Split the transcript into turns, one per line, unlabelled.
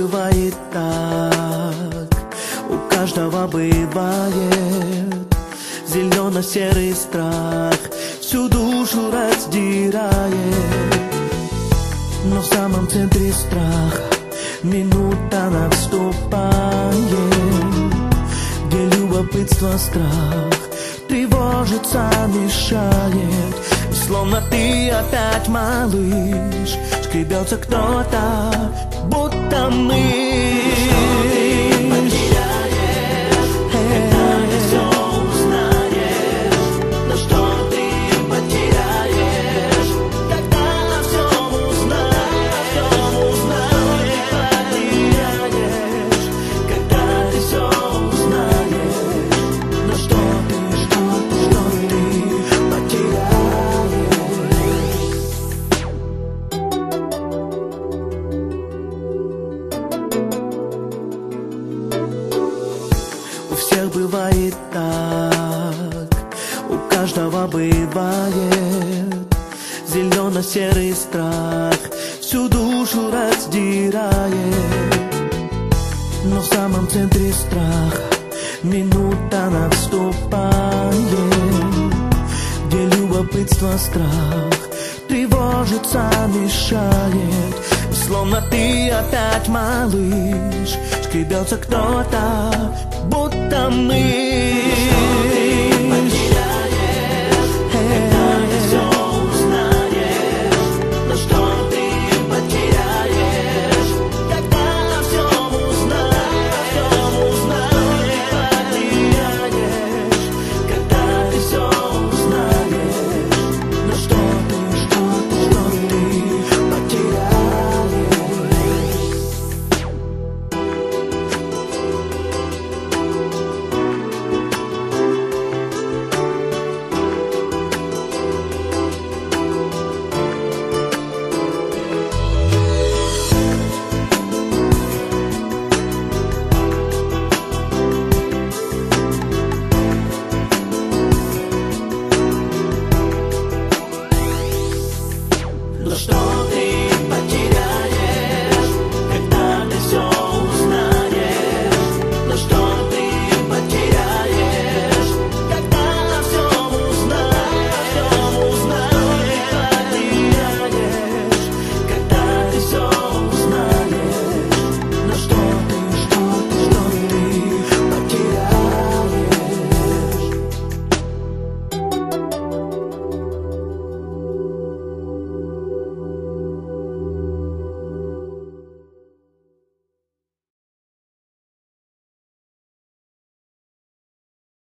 бывает так, у каждого бывает зелено-серый страх, всю душу раздирает. Но в самом центре страха минута наступает, где любопытство, страх тревожится, мешает. И словно ты опять малыш, скребется кто-то, будто мы. У всех бывает так, у каждого бывает зелено-серый страх, всю душу раздирает. Но в самом центре страха минута наступает, где любопытство, страх тревожится, мешает. И словно ты опять малыш, скребется кто-то, будто мы.